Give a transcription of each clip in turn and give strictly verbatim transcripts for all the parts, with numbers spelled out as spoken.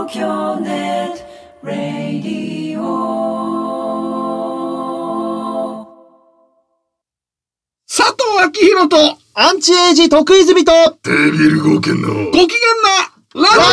東京ネットラディオ佐藤明宏とアンチエイジ得意済みとデビル豪健のご機嫌なラジ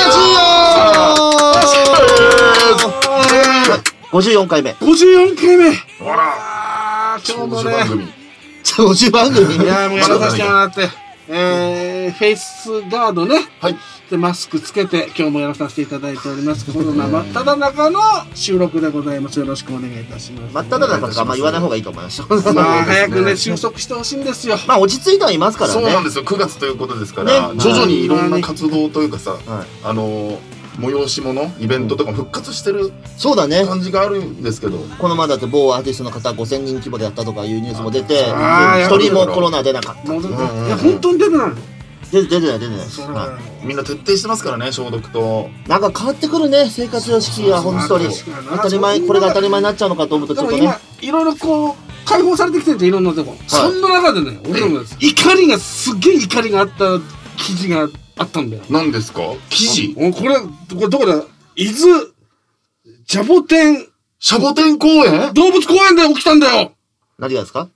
オごじゅうよんかいめ。 オごじゅうよんかいめ。 ほら今日もね番組長寿番組。 いやもうやらさせてもらってえー、フェイスガードね、 はい、 でマスクつけて今日もやらさせていただいておりますけど、この真っ只中の収録でございます。よろしくお願いいたします。 真っ只中とかあんま言わない方がいいと思います。 まあ早くね収束してほしいんですよ。 まあ落ち着いてはいますからね。 そうなんですよ。くがつということですから、 ね、 徐々にいろんな活動というかさ、 はい、 あの催し物イベントとかも復活してるそうだね感じがあるんですけど、 この前だって某アーティストの方ごせんにん規模でやったとかいうニュースも出て、 一人もコロナ出なかった。 いや本当に出てないの。 出てない出てない。 みんな徹底してますからね、消毒と。 なんか変わってくるね、生活様式が本当に当たり前、これが当たり前になっちゃうのかと思うとちょっとね。 いろいろこう解放されてきてるっていろんなとこ、はい、そんな中でね、俺もです怒りがすげえ怒りがあった記事があったんだよ。 何ですか記事？ これこれどこだ？伊豆ジャボテンシャボテン公園？ 動物公園で起きたんだよ。 何がですか？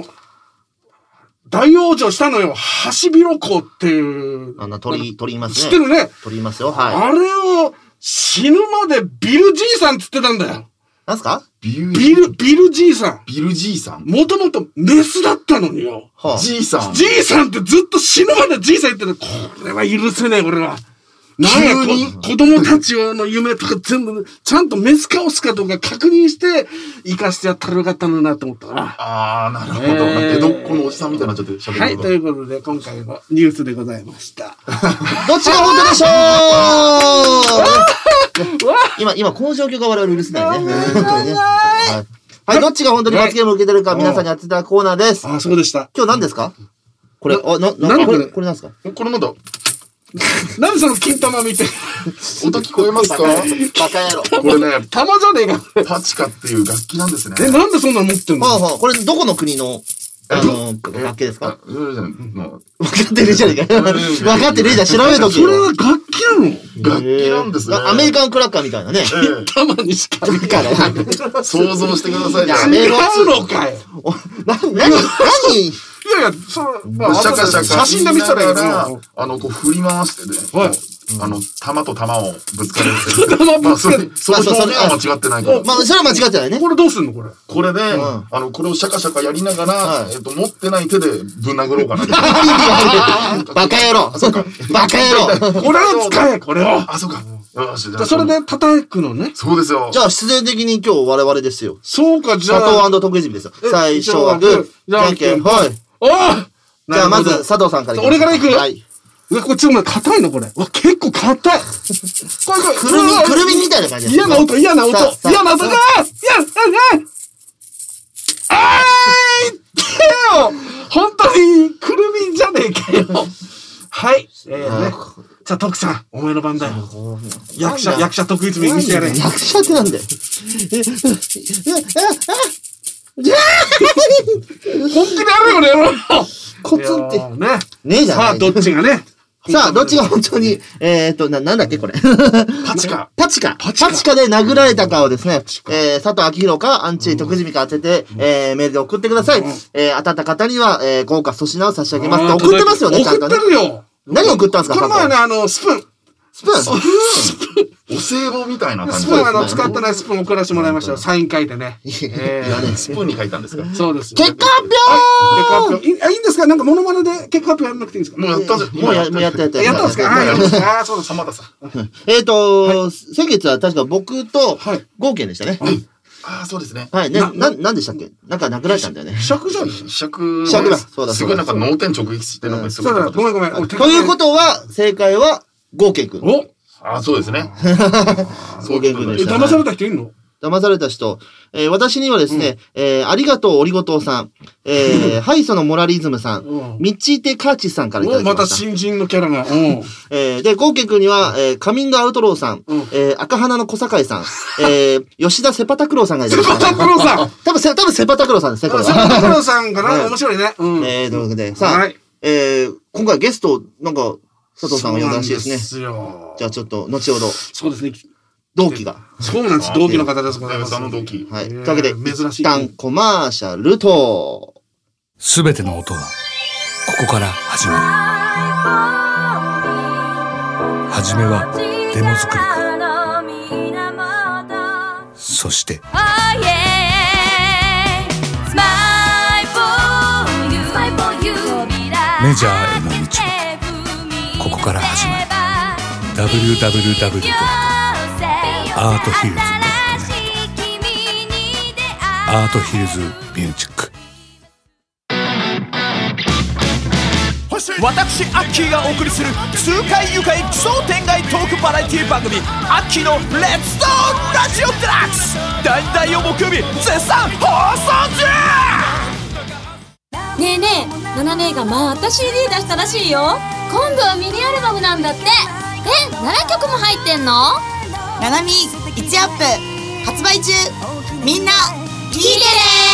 大往生したのよ。ハシビロコウっていう。 あの鳥、鳥いますね。 知ってるね。 鳥いますよ。はい。 あれを死ぬまでビルじいさんって言ってたんだよ。 なんすか？ ビル、ビル、ビルじいさん。 ビルじいさん。 もともとメスだったのによ。 はあ、 じいさん。 じいさんってずっと死ぬまでじいさん言ってた。これは許せねえ、俺は。なんや、子供たちの夢とか全部、ちゃんとメスかオスかとか確認して、生かしてやったらよかったのになって思ったな。 あー、なるほど。江戸っ子のおじさんみたいになっちゃって喋る。 はい、ということで、今回のニュースでございました。 どっちが本当でしょう今、今、この状況が我々許せないね。本当にね。はい、どっちが本当に罰ゲームを受けてるか、皆さんにやってたコーナーです。 あ、そうでした。 今日何ですか？これ、あ、な、な、これ、これ何ですか？ これまだ。 なんでその金玉見て音聞こえますか？ バカ野郎。 これね、 玉じゃねえか。 パチカっていう楽器なんですね。 え、なんでそんなの持ってんの？ はあはあ、これどこの国の、あの、楽器ですか？ 分かってるじゃねえか。分かってるじゃん、調べとけよ。 それは楽器なの？ 楽器なんですね。 アメリカンクラッカーみたいなね。 玉にしか見から。 想像してください。 やめろ。 違うのかよ。 な、なに、なにいやいや、そう、まあ、 シャカシャカ写真で見せたらいいから、 あの、こう振り回してね、 はい、 あの、玉と玉をぶつかる。 玉ぶつかる。 その表現は間違ってないから。 まあ、それは間違ってないね。 これどうすんのこれ。 これで、あの、これをシャカシャカやりながら、えっと、持ってない手でぶん殴ろうかな。 バカ野郎。そうか。バカ野郎。 これを使え、これを。 あ、そうか。よし、じゃあ。それで叩くのね。 そうですよ。 じゃあ、必然的に今日我々ですよ。 そうか、じゃあ。 佐藤&徳泉ですよ。最初はグー、じゃんけん、はい。 おぉじゃあ、まず、佐藤さんからいきます。 俺からいく？ はい。 うわ、こっちも硬いのこれ。わ、結構硬い。これこれ。 くるみ、くるみみたいな感じです。 嫌な音、嫌な音。嫌な音がー嫌、嫌、あーいってよ本当に、くるみじゃねえかよ。はい。えーね。じゃあ、徳さん、お前の番だよ。役者、役者徳泉見せてやれ。 役者ってなんだよ。 本気でやるよね、やろう。 コツンって。 ね。 ねえじゃん。 さあ、どっちがね。 さあ、どっちが本当に、えーっと、な、なんだっけこれ。 パチカ。 パチカ。パチカで殴られたかをですね、えー、佐藤明宏か、アンチ徳泉か当てて、えー、メールで送ってください。えー、当たった方には、えー、豪華粗品を差し上げます。送ってますよね、ちゃんとね。 送ってるよ。 何送ったんですか？ この前ね、あの、スプーン。 スプーンスプーンお歳暮みたいな感じスプーン、あの、使ってないスプーン送らせてもらいましたよ。サイン書いてね。 えー、スプーンに書いたんですか？ そうです。 結果発表！ 結果発表。いいんですか？なんかモノマネで結果発表やんなくていいんですか？ もうやったじゃん。 もうや、もうやったやった。 やったんですか？ああ、そうです。 浜田さん。 えっと、先月は確か僕と、合計でしたね。 ああ、そうですね。 はい。ね、な、なんでしたっけ？なんか殴られたんだよね。 尺じゃん。 尺。 尺だ。そうだ。 すごいなんか脳天直撃してるのがすごい。 そうだ、ごめんごめん。 ということは、正解は、合計くん。 おああ、そうですね。 合計くんでした。 騙された人いんの？ 騙された人。えー、私にはですね、うん、えー、ありがとうオリゴ糖さん、えー、ハイソのモラリズムさん、うん、ミッチーテカーチさんからいただきました。 また新人のキャラが。うん、 えー、で、ゴーケン君には、えー、カミングアウトローさん、うん、えー、赤花の小堺さん、えー、吉田セパタクローさんがいただきました。 セパタクローさん多分、多分セパタクローさんですね、これは。 セパタクローさんかな、面白いね。 うん、えー、ということで、さあ、はい、えー、今回ゲスト、なんか、 佐藤さんが呼んだらしいですね。 そうなんですよ。 じゃあちょっと後ほどそうですね。 同期が。 そうなんです。同期の方です。ございます。 あの同期。 はい。というわけで、 珍しい。 一旦コマーシャルと、 すべての音はここから始まる。はじめはデモ作りから、そしてメジャーへの道もここから始まる。 ダブリューダブリューダブリュー ドットアートヒルズ ドットネット アートヒルズミュージック。 私アッキーがお送りする痛快愉快奇想天外トークバラエティ番組アッキーのレッツトーラジオデラックスだいだいを木曜日絶賛放送中。 ねえねえ、ナナ姉がまた シーディー 出したらしいよ。今度はミニアルバムなんだって。え、ななきょくも入ってんの？ ナナミいちアップ発売中。みんな聞いてね。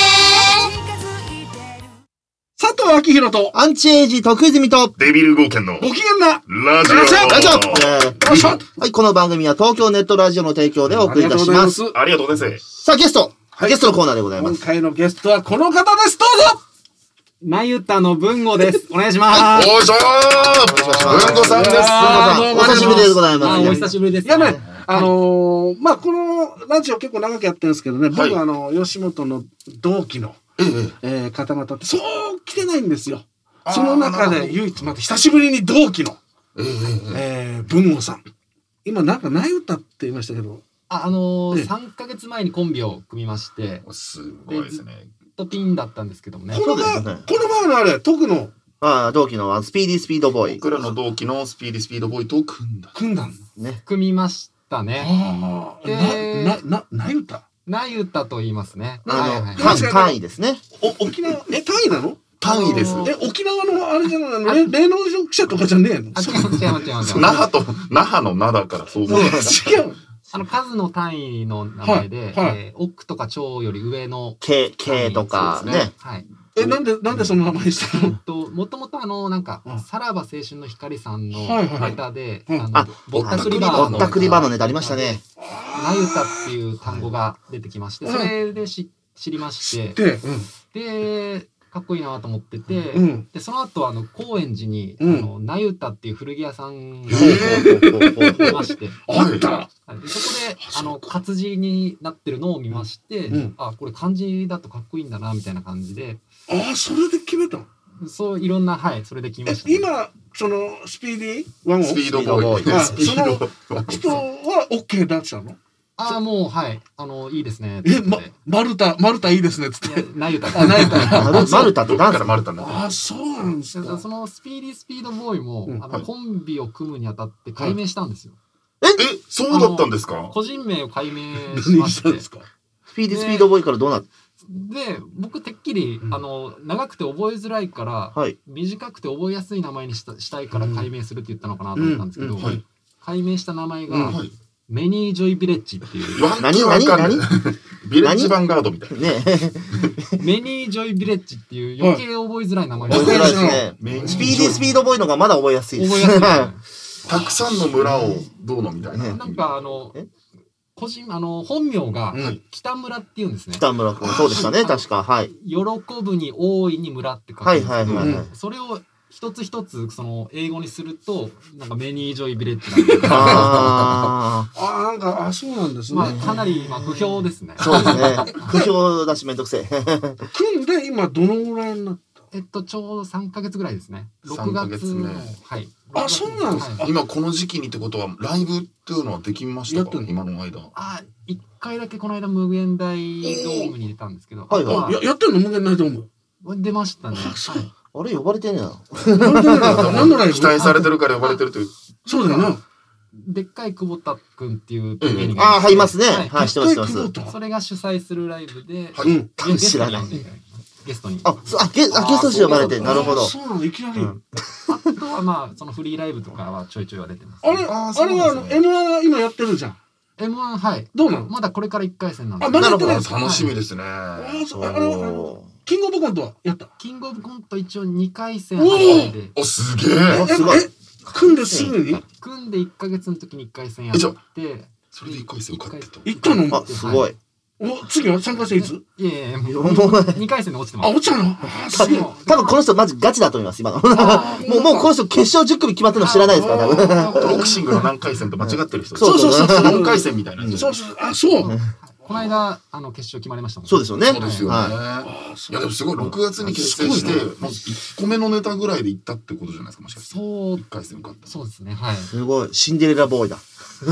佐藤明宏とアンチエイジ徳泉とデビル冒険のご機嫌なラジオ。 ラジオ。はい、この番組は東京ネットラジオの提供でお送りいたします。 ありがとうございます。 さあ、ゲスト、はい、ゲストのコーナーでございます。 今回のゲストはこの方です。どうぞ。 なゆたの文吾です。お願いします。 おいしょー。文吾さんです。 お久しぶりでございます。 お久しぶりです。 いやね、あのー、まあ、このラジオ結構長くやってるんですけどね、僕はあの、吉本の同期の、えー、方々ってそう来てないんですよ。その中で唯一また久しぶりに同期の、えー、文吾さん。今なんかなゆたって言いましたけど。 あ、あのー、さんかげつまえにコンビを組みまして、 すごいですね。 とピンだったんですけどもね。 この前、ね、この前のあれ、徳の。 ああ、同期のスピーディースピードボーイ。 僕らの同期のスピーディースピードボーイと組んだ。 組んだんね。 組みましたね。 ああ。で、な、な、なゆたなゆたと言いますね。 あの、単位ですね。 お、沖縄、え、単位なの？ 単位です。 え、沖縄のあれじゃないの？霊能力者とかじゃねえの？ あ、違う違う違う違う。 那覇と、那覇の那だからそう思う。違う。 あの数の単位の名前で、はいはい、えー、億とか兆より上の K、K とかね。 はい。 え、なんで、なんでその名前にしたの？ と、もともとあの、なんか、さらば青春の光さんのネタで、 あ、ぼったくりバーの。ぼったくりバーのネタありましたね。 なゆたっていう単語が出てきまして、それで知りまして、で、かっこいいなと思ってて、うん、でその後あの高円寺に、うん、あのなゆたっていう古着屋さんがいまして、 あった。 でそこであの活字になってるのを見まして、うん、あこれ漢字だとかっこいいんだなみたいな感じで、 ああそれで決めたの。 そういろんなはいそれで決めました、ね。 今そのスピーディーワンをスピードボーイその人は OK だったの。 ああもうはいあのいいですね。 えまマルタマルタいいですねっつって。 なゆた。 あなゆた。 マルタって何からマルタな。 あそうなんですか。 そのスピーディースピードボーイもあのコンビを組むにあたって改名したんですよ。 ええそうだったんですか。 個人名を改名しまして。 スピーディースピードボーイからどうなった。 で僕てっきり、うん、あの長くて覚えづらいから、はい、短くて覚えやすい名前に し, たしたいから改名するって言ったのかなと思ったんですけど、うんうんはい、改名した名前が、うんはい、メニージョイビレッジっていう。 何何何ビレッジヴァンガードみたいな。 ねメニージョイビレッジっていう余計覚えづらい名前ですね。覚えづらいですね。スピーディースピードボーイのがまだ覚えやすいです。 覚えやすい。 たくさんの村をどうのみたいな。 なんかあの。個人あの本名が北村っていうんですね。 北村君そうでしたね確かはい。 喜ぶに大いに村って書くんですけど、それを一つ一つその英語にするとなんかメニージョイビレッジなんで。 ああなんかあそうなんですね。 まあかなりまあ不評ですね。 そうですね。不評だしめんどくせえ。 組んで今どのぐらいになった？ えっとちょうどさんかげつぐらいですね。ろくがつのはい。 あそうなんですか。 今この時期にってことはライブっていうのはできましたか今の間。 あ一回だけこの間無限大ドームに出たんですけど。 はいはい。 ややってんの無限大ドーム。 出ましたね。 あれ呼ばれてねえな。 何のライブ？ 期待されてるから呼ばれてるという。 そうだよな。 でっかい久保田くんっていう芸人がああはいますね。はい知ってます知ってます。 それが主催するライブで知らない。 ゲストに。 あ、あ、ゲ、あ、ゲストに呼ばれて、なるほど。 そうなの、いきなり。 あとはまあ、そのフリーライブとかはちょいちょいは出てます。 あれ、あれはあの、エムワン は今やってるじゃん。 エムワン はい。 どうなの？ まだこれからいっかい戦なんです。あ、まだやってない。 楽しみですね。 あの、キングオブコントはやった？ キングオブコント一応にかい戦で。 お、すげえ。 え、 組んですぐに組んでいっかげつの時にいっかい戦やってそれでいっかい戦受かってた行ったの？ あ、すごい。 お、次はさんかい戦いつ？ いやいや、ももうにかい戦で落ちてます。 あ、落ちたの？ 多分、多分この人マジガチだと思います、今の。もう、もうこの人決勝じゅっ組決まったの知らないですから、多分。 ボクシングの何回戦と間違ってる人。 そうそうそうよんかい戦みたいな。 そうそう、あ、そう。 この間、あの、決勝決まりましたもん。 そうですよね。 そうですよね。いや、でもすごい、ろくがつに結成して、もういっこめのネタぐらいで行ったってことじゃないですか、もしかして。 そう。 いっかい戦受かった。 そうですね、はい。 すごい、シンデレラボーイだ。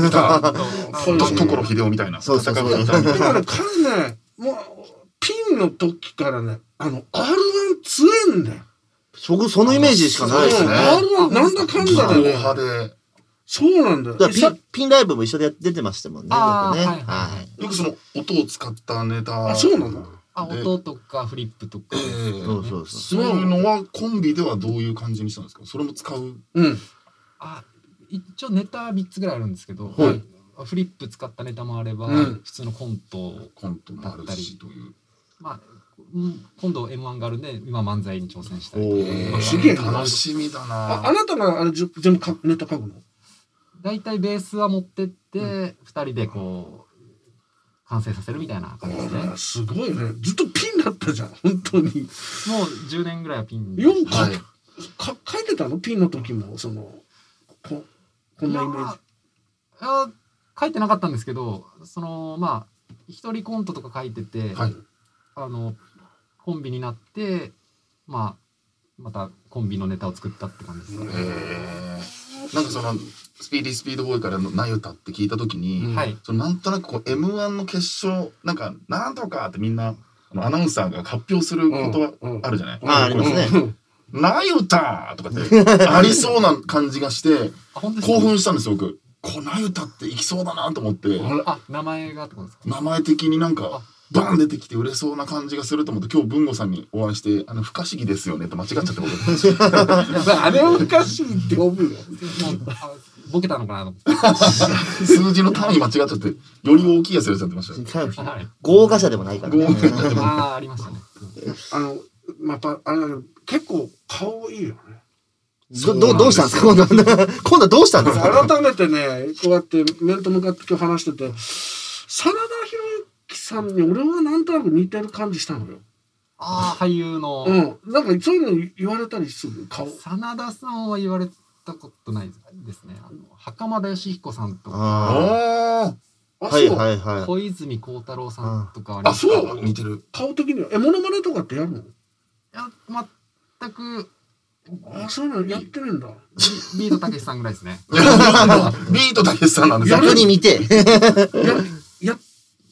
所秀夫みたいな。 そうそうそう。 だから彼ね、もう、ピンの時からね、あの、アールワン 強えんだよ。 僕、そのイメージしかないですね。 アールワン なんだかんだでね。そうなんだよ。 ピン、ピンライブも一緒で出てましたもんね。よくね。 はい。よくその音を使ったネタ。 あ、そうなんだ。 あ、音とかフリップとか。 そうそうそう。 そういうのはコンビではどういう感じにしたんですか？それも使う。 うん。 あ、一応ネタみっつぐらいあるんですけど、フリップ使ったネタもあれば、普通のコントコントもあるしという。 まあ、今度 エムワン があるんで、今漫才に挑戦したい。 すげえ楽しみだな。 あなたがあれ全部ネタ書くの？ 大体ベースは持ってってふたりでこう完成させるみたいな感じですね。 すごいね。ずっとピンだったじゃん、本当に。 もうじゅうねんぐらいはピン。 よくか書いてたの？ピンの時もそのここんなイメージ。 いや書いてなかったんですけど、そのまあ一人コントとか書いてて、 はい、 あのコンビになってまあまたコンビのネタを作ったって感じですね。 へー。なんかそのスピーディースピードボーイからのナユタって聞いたときに、 はい、 そのなんとなくこう エムワン の決勝なんかなんとかってみんなあのアナウンサーが発表することはあるじゃない。 あありますね。 ナユタとかってありそうな感じがして興奮したんですよ僕。こナユタっていきそうだなと思って。 あ、名前がってことですか？ 名前的になんかバン出てきて売れそうな感じがすると思って今日文吾さんにお会いして「あの不可思議ですよね」と間違っちゃって僕あれを不可思議って呼ぶよ。 ボケたのかなと思って数字の単位間違っちゃってより大きいやつやっちゃってましたよ。 豪華者でもないからね。 ああありましたね。 あのまたあれ結構顔いいよね。 どどどうしたんですか今度今度どうしたんですか。 改めてねこうやって面と向かって今日話してて真田広之さんに俺はなんとなく似てる感じしたのよ。 ああ俳優の。 うんなんかそういうの言われたりする顔。 真田さんは言われたことないですね。あの袴田義彦さんとか。 ああはいはいはい。 小泉孝太郎さんとかあそう似てる。 顔的にはえモノマネとかってやるの？いや全く。 あそういうのやってるんだ。 ビートたけしさんぐらいですね。 ビートたけしさんなんですよ。 逆に見て。 やや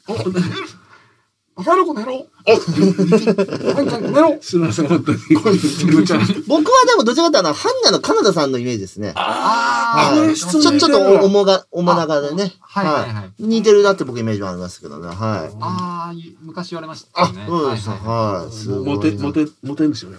バカ野郎この野郎。なんか寝ろ。すみません本当に。僕はでもどちらかというとハンナのカナダさんのイメージですね。 ああちょちょっと重が重長でね。 はいはいはい。 似てるなって僕イメージはありますけどね。はい。 ああ昔言われましたね。 そうですはい。 モテモテモテんですよ。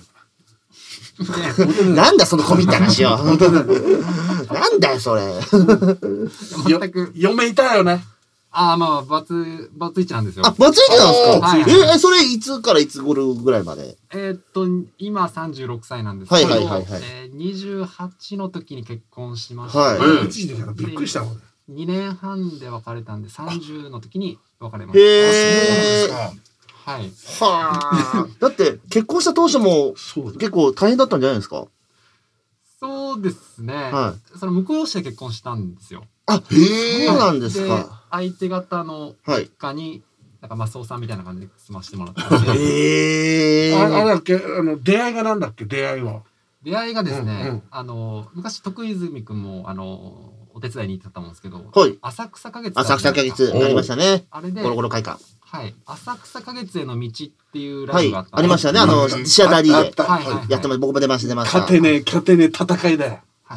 なんだその込みった話よ。なんだよそれ。 全く嫁いたよね。 ああまあバツバツイチなんですよ。 あバツイチなんですか。えそれいつからいつ頃ぐらいまで。 えっと今さんじゅうろくさいなんですけど、 はいはいはいはい。 にじゅうはちの時に結婚しまして、 はい。 びっくりしたもん。 にねんはんで別れたんでさんじゅうの時に別れました。 へえ。 はい。 はあ。だって結婚した当初も結構大変だったんじゃないですか。 そうですね。 はい。その向こう市で結婚したんですよ。 あ、へえ。そうなんですか。 相手方の一家になんかマスオさんみたいな感じで住ましてもらったんで。 へえ。 あれだっけあの出会いがなんだっけ出会いは。 出会いがですね、あの昔徳泉くんもあのお手伝いに行ってたと思うんですけど、浅草花月。 浅草花月ありましたね。 あれでゴロゴロ会館。 はい、浅草花月への道っていうライブがあった、 はい、ありましたね。あのシアター D でやってます。僕も出ました出ました。 勝てね勝てね戦いだよ。 はい、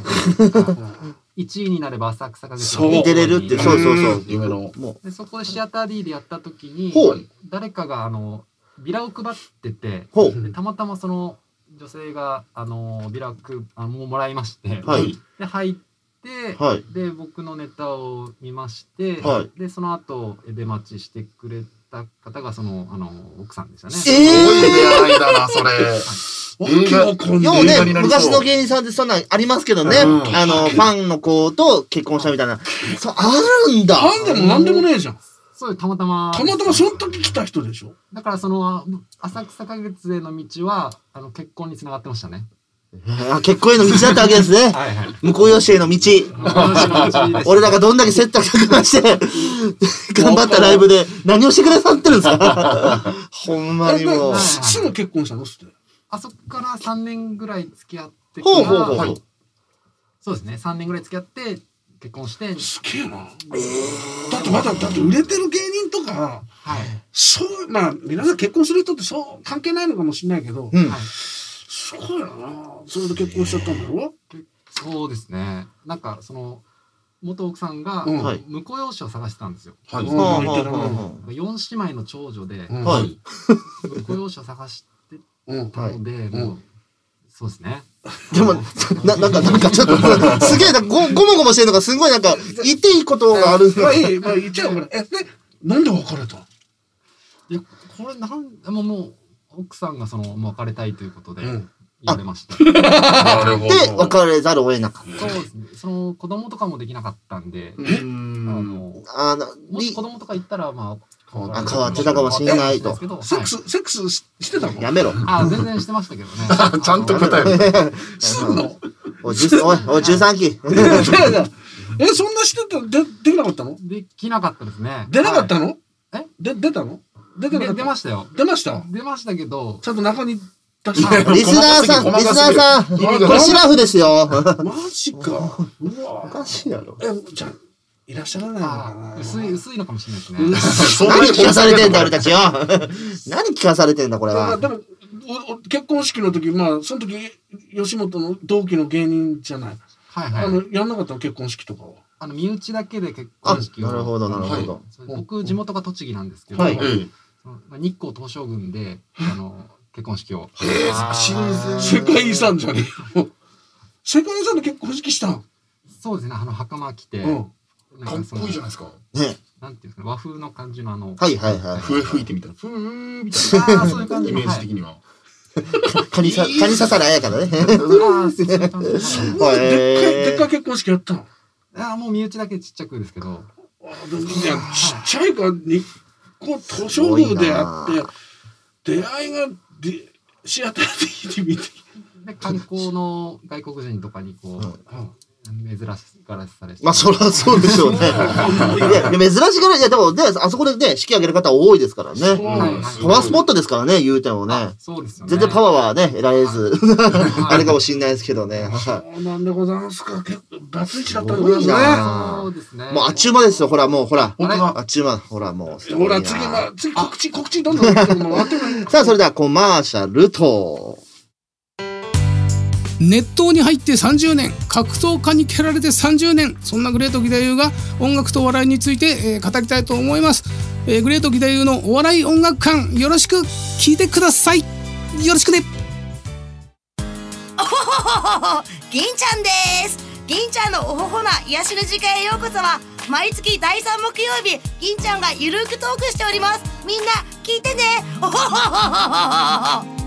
いちいになれば浅草花月に出れるってそうそうそう夢の。 でそこでシアター D でやった時に誰かがあのビラを配ってて、でたまたまその女性があのビラをくあもうもらいまして、 はい、 で入って、 はい、 で僕のネタを見まして、 はい、 でその後出待ちしてくれて。 った方がそのあの奥さんでしたね。 ええー、 すごい出会いだなそれ。 映画ようね、昔の芸人さんってそんなんありますけどね、うん、あのファンの子と結婚したみたいな、そうあるんだ。 ファンでもなんでもねえじゃん。 そうたまたまたまたまその時来た人でしょ。 だからその浅草花月への道はあの結婚に繋がってましたね。 結婚への道だったわけですね。はい、はい、向こうよしへの道。俺らがどんだけ切磋琢磨して頑張ったライブで何をしてくださってるんですか。ほんまにもう。 すぐ結婚したのって。 あそこからさんねんぐらい付き合ってから。ほうほうほう、はい。 そうですね。さんねんぐらい付き合って結婚して。 すげえな。えー、だってまだだって売れてる芸人とか、はい、そうまあ皆さん結婚する人ってそう関係ないのかもしれないけど。うん、はい、すごいな。それで結婚しちゃったんだろ。 そうですね。なんかその元奥さんが婿養子を探してたんですよ。はい。四姉妹の長女で婿養子を探してたので、もうそうですね。 でもななんかなんかちょっとすげえなごごもごもしてるのがすごいなんか言っていいことがある。 まあいいまあ言っちゃうから。えでなんで別れた？ いやこれなんもうもう奥さんがその別れたいということで。言われました。 なるほど。で、別れざるを得なかった。 そうですね。その子供とかもできなかったんで、あの、あの、もし子供とか言ったら、まあ、あ変わってたかもしれないと。 セックス、セックスしてたの？ やめろ。 あ、全然してましたけどね。 ちゃんと答える。 すんの？ おい、おい、じゅうさんき。 え、そんなしてたでできなかったの？ できなかったですね。 出なかったの？ え？ で出たの？出てなかった？出ましたよ。 出ました？ 出ましたけど、 ちゃんと中に。 リスナーさん、リスナーさん、これシラフですよ。 マジか。うわ、 おかしいやろ。 え、じゃいらっしゃらないのかな。 薄い、薄いのかもしれないですね。何聞かされてんだ、俺たちよ。何聞かされてんだ、これは。 でも、結婚式の時、まあ、その時、吉本の同期の芸人じゃない。 はいはい。 あの、やんなかったの、結婚式とかは。 あの、身内だけで結婚式を。 なるほど、なるほど。 僕、地元が栃木なんですけど、日光東照宮で、あの、結婚式を。 世界遺産じゃねえよ。世界遺産で結婚式したん？ そうですね。あの袴着て、かっこいいじゃないですか。 ね。なんていうんですか、和風の感じのあの。 はいはいはい。 笛吹いてみたら、ふーみたいな。 あ、そういう感じ。 イメージ的には。 カニさ、カニ刺されあやからね。ああ、そういう感じ。でっかい、でっかい結婚式やったの？ ああ、もう身内だけちっちゃくですけど。いや、ちっちゃいから、日光東照宮であって、出会いが、でシアターで見てで観光の外国人とかにこう、うん、珍しがらされてまあそりゃそうでしょうね。いや珍しがらいやでもねあそこでね式挙げる方多いですからね。パワースポットですからね言うてもね。 そうですよね。 全然パワーはね得られずあれかもしれないですけどね。 そうなんでございますか。結構バツイチだったんですね。 そうですね。 もうあっちゅう間ですよ。ほらもうほらあっちゅう間ほらもう。 ほら次は次告知告知どんどんさあそれではコマーシャルと。 熱湯に入ってさんじゅうねん、格闘家に蹴られてさんじゅうねん、そんなグレート義太夫が音楽とお笑いについて、えー、語りたいと思います、えー、グレート義太夫のお笑い音楽館よろしく聞いてください。よろしくね。 おほほほほ銀ちゃんです。銀ちゃんのおほほな癒しの時間へようこそは毎月だいさん木曜日銀ちゃんがゆるくトークしております。みんな聞いてね。おほほほほほ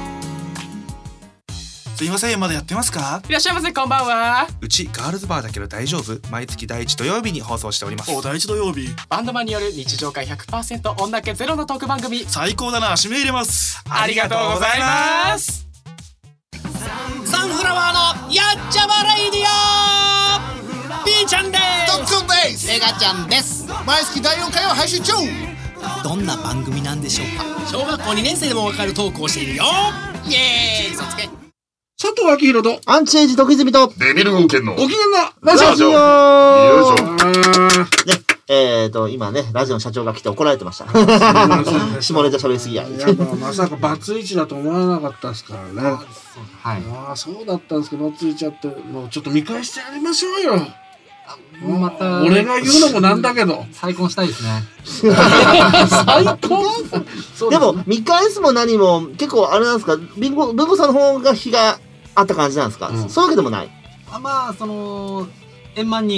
すいませんまだやってますか？ いらっしゃいませこんばんは。 うちガールズバーだけど大丈夫？毎月第一土曜日に放送しております。 お第一土曜日バンドマンによる日常会 ひゃくパーセント 女気ゼロのトーク番組。 最高だな締め入れます。 ありがとうございます。サンフラワーのやっちゃまレイディオ B ちゃんです。 ドックンです。 メガちゃんです。 毎月だいよんかいを配信中。 どんな番組なんでしょうか？小学校にねん生でもわかるトークをしているよ。イエーイ。そつけ佐藤明宏とアンチエイジ徳泉とデビルゴーケンのご機嫌なラジオ。 ラジオよいしょ。 ね、えーと今ねラジオの社長が来て怒られてました。下ネタ喋りすぎや。 やっぱまさかバツイチだと思わなかったですからね。はい。ああそうだったんですけどバツイチあってもうちょっと見返してやりましょうよ。 また俺が言うのもなんだけど再婚したいですね。 再婚でも見返すも何も結構あれなんですかビンゴ文吾さんの方が日があった感じなんですか、うん、そういうわけでもない。 あまあその円満に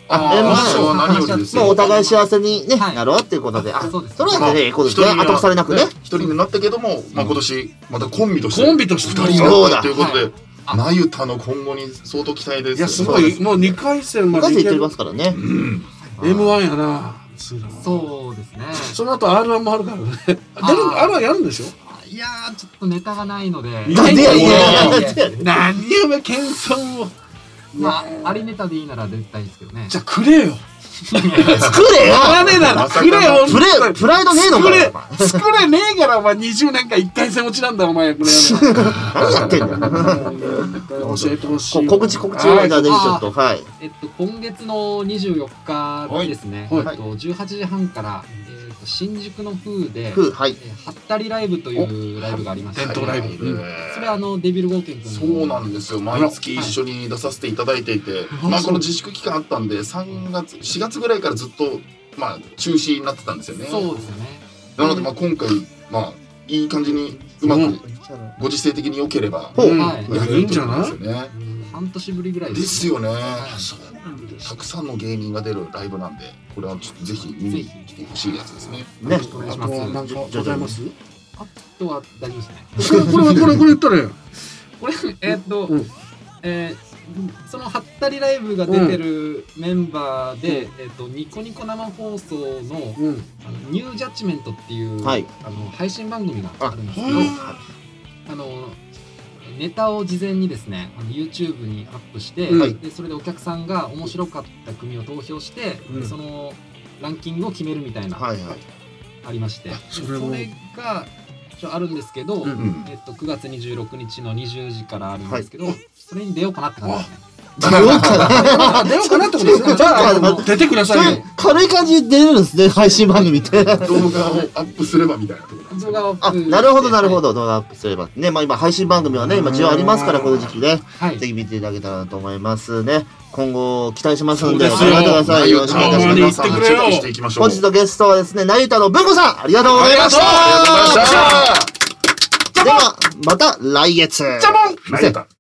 あ、 エムワン は何よりですよ。 もうお互い幸せにね、なろうっていうことで。あ、それはね、いいことですね。後腐れなくね。 一人になったけども、まあ今年、またコンビとして。 コンビとして二人になったということで、なゆたの今後に相当期待です。 いや、すごい。もうにかい戦までいけますからね。 エムワン やな。 そうですね。 その後 アールワン もあるからね。出る アールワン やるんでしょ。 いやー、ちょっとネタがないので。 いやいやいや何お前謙遜を。 まあ、ありネタでいいなら出たいですけどね。 じゃあくれよ。 作れよ。 やらねえならくれよ。 プレプライドねえのかよ。 作れねえからお前にじゅうねんかんいっかい戦落ちなんだお前。 何やってんだよ。 教えてほしい。 告知告知をじゃあぜひちょっとはい。 えっと今月のにじゅうよっかにですね。えっとじゅうはちじはんから新宿の風ではったりライブというライブがありまして、 伝統ライブ。 それはあのデビルゴーケン君。 そうなんですよ。毎月一緒に出させていただいていて、まあこの自粛期間あったんでさんがつしがつぐらいからずっとまあ中止になってたんですよね。 そうですよね。 なのでまあ今回まあいい感じにうまくご時世的に良ければいいんじゃない？ 半年ぶりぐらいですよね。たくさんの芸人が出るライブなんで、これはちょっとぜひ見に来てほしいやつですね。 ね、 お願いします。 なんかございます？ あとは大丈夫ですね。これこれこれこれ言ったらよ。 これえっとえそのはったりライブが出てるメンバーでえっとニコニコ生放送のニュージャッジメントっていうあの配信番組があるんですけど、あのネタを事前にですね、あの YouTube にアップして、うん、でそれでお客さんが面白かった組を投票して、うん、そのランキングを決めるみたいな、はいはい、ありまして、それがあるんですけど、うんうん、えっと、くがつにじゅうろくにちのにじゅうじからあるんですけど、はい、それに出ようかなって感じですね。 出ようかな出ようかなってことですね。じゃあ出てくださいよ。 軽い感じで出れるんですね、配信番組って。 動画をアップすればみたいな。 動画をあ、なるほどなるほど、動画アップすればね、まあ今配信番組はね今需要ありますからこの時期ね、はい、ぜひ見ていただけたらと思いますね。今後期待しますので、ありがとうございます。よろしくお願いします。本日のゲストはですね、なゆたの文子さん、ありがとうございました。ではまた来月。 じゃぼん。